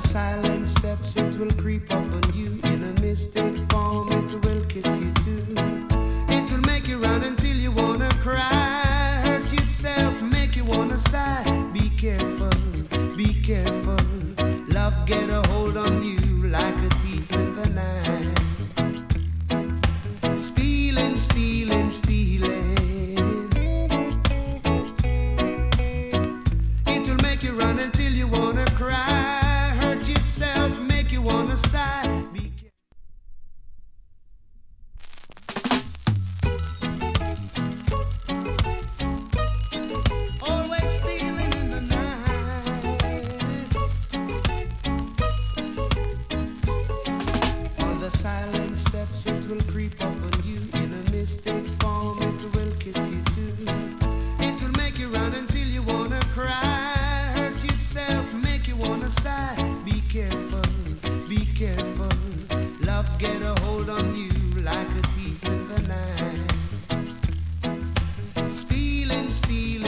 silent steps, it will creep up on you. In a mystic form, it will kiss you too. It will make you run until you wanna cry. Hurt yourself, make you wanna sigh. Be careful, be careful. Love get a hold on you like a thief in the night. Stealing, stealing, stealing. It will make you run until you wanna cry. Hurt yourself, make you wanna sigh. Be always stealing in the night. On the silent steps, it will creep up on you. In a mystic form, it will kiss you too. It will make you run until you wanna cry. Hurt yourself, make you wanna sigh. Be careful, be careful. Love get a hold on you like a thief in the night. Stealing, stealing.